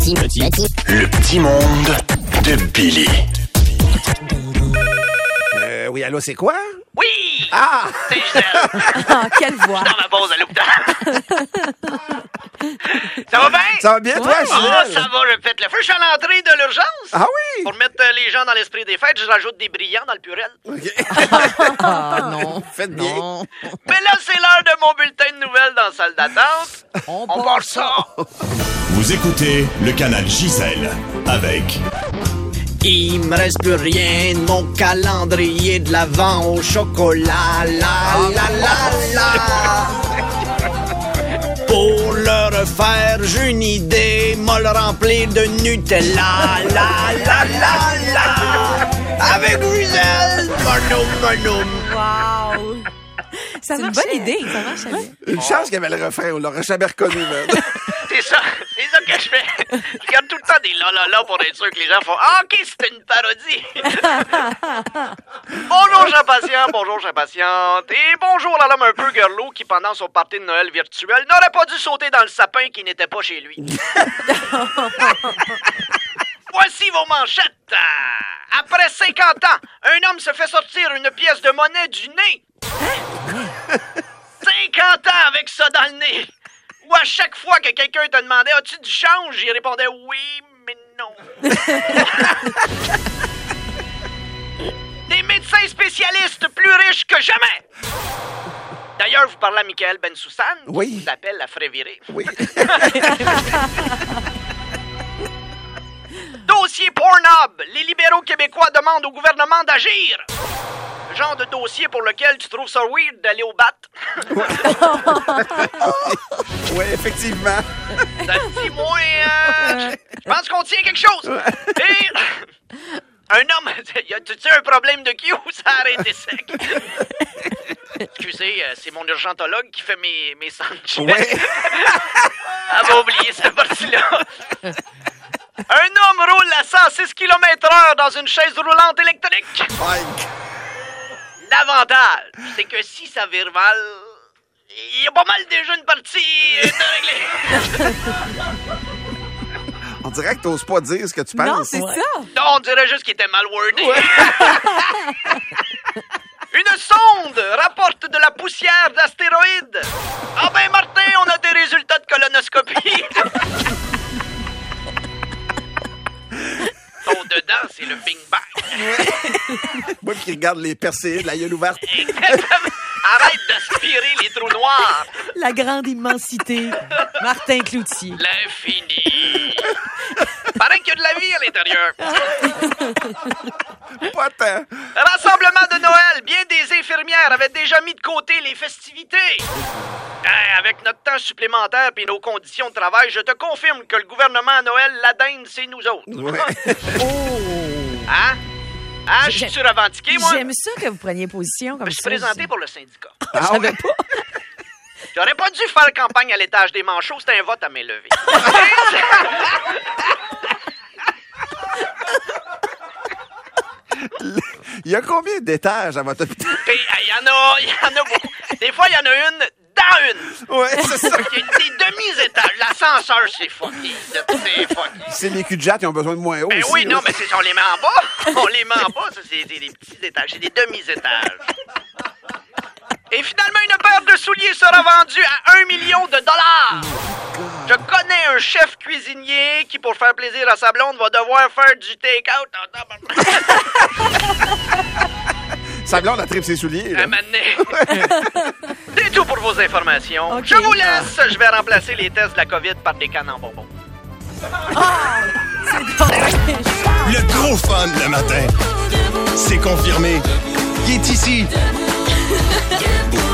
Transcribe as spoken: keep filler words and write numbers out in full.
petit, petit, petit. Le petit monde de Billy. Euh, oui, allô, c'est quoi? Oui! Ah! C'est Gisèle. Ah, quelle voix! Je suis dans ma pause à l'hôpital. Ça va bien? Ça va bien, toi, Oh, Gisèle? ça va, je pète le feu. Je suis à l'entrée de l'urgence. Ah oui? Pour mettre euh, les gens dans l'esprit des fêtes, je rajoute des brillants dans le purel. OK. Ah non, Faites bien. non. Mais là, c'est l'heure de mon bulletin de nouvelles dans la salle d'attente. On, On part ça. Vous écoutez le canal Gisèle avec... Il me reste plus rien de mon calendrier de l'Avent au chocolat, la la la la. Pour le refaire, j'ai une idée, m'a le remplir de Nutella, la la la la. Avec Gisèle, monoum monoum. Wow! Ça C'est une bonne idée, ça marche bien. Une chance qu'il y avait le refrain, on l'aurait jamais reconnu, man. C'est ça, c'est ça que je fais. Je regarde tout le temps des là là là pour être sûr que les gens font ah, OK, c'était une parodie. Bonjour, chers patients, bonjour, chers patientes. Et bonjour à l'homme un peu girlo qui, pendant son party de Noël virtuel, n'aurait pas dû sauter dans le sapin qui n'était pas chez lui. Voici vos manchettes. Après cinquante ans, un homme se fait sortir une pièce de monnaie du nez. cinquante ans avec ça dans le nez. Ou à chaque fois que quelqu'un te demandait « As-tu du change? » il répondait « Oui, mais non. » Des médecins spécialistes plus riches que jamais. D'ailleurs, vous parlez à Michael Bensoussan, qui Oui. vous appelle la fraie virée. Oui. Dossier Pornhub. Les libéraux québécois demandent au gouvernement d'agir. Le genre de dossier pour lequel tu trouves ça weird d'aller au bat. Oui, effectivement. Ça te dit, moi, euh, je pense qu'on tient quelque chose. Et un homme, y a-tu un problème de Q ou ça a arrêté sec? Excusez, euh, c'est mon urgentologue qui fait mes, mes sandwichs. Ouais. Elle va oublier cette partie-là. Un homme roule à cent six kilomètres heure dans une chaise roulante électrique. Mike. L'avantage, c'est que si ça vire mal, il y a pas mal déjà une partie de régler. On dirait que t'oses pas dire ce que tu penses. Non, c'est Ouais. ça. Non, on dirait juste qu'il était mal wordé. Une sonde rapporte de la poussière d'astéroïdes. Ah ben Martin, on a des résultats de colonoscopie. Ton dedans, c'est le Big Bang. Moi qui regarde les percées de la gueule ouverte. Exactement. Arrête d'aspirer les trous noirs. La grande immensité. Martin Cloutier. L'infini. Paraît qu'il y a de la vie à l'intérieur. Pas tant. Rassemblement de Noël. Bien des infirmières avaient déjà mis de côté les festivités. Hein, avec notre temps supplémentaire et nos conditions de travail, je te confirme que le gouvernement à Noël, la dinde, c'est nous autres. Ouais. Oh! Hein? Hein, je J'ai- suis revendiqué, moi. J'aime ça que vous preniez position Je comme me suis ça. présenté pour le syndicat. Ah, Je savais ouais. pas. J'aurais pas dû faire campagne à l'étage des manchots, c'était un vote à main levée. Il y a combien d'étages à votre hôpital? Puis, il y en a, il y en a beaucoup. Des fois, il y en a une dans une. Ouais, c'est ça. Il y a des demi-étages. L'ascenseur, c'est fucké. C'est fucké. C'est les culs de jatte, ils ont besoin de moins haut Ben aussi. oui, là. non, mais c'est, on les met en bas. On les met en bas, ça, c'est des, des petits étages. C'est des demi-étages. Et finalement, une paire de souliers sera vendue à un million de dollars. Je connais un chef cuisinier qui, pour faire plaisir à sa blonde, va devoir faire du take-out. Sa blonde a tripe ses souliers. Là. Un moment donné. C'est tout pour vos informations. Ok. Je vous laisse. Je vais remplacer les tests de la COVID par des cannes en bonbons. Le gros fun le matin. C'est confirmé. Il est ici.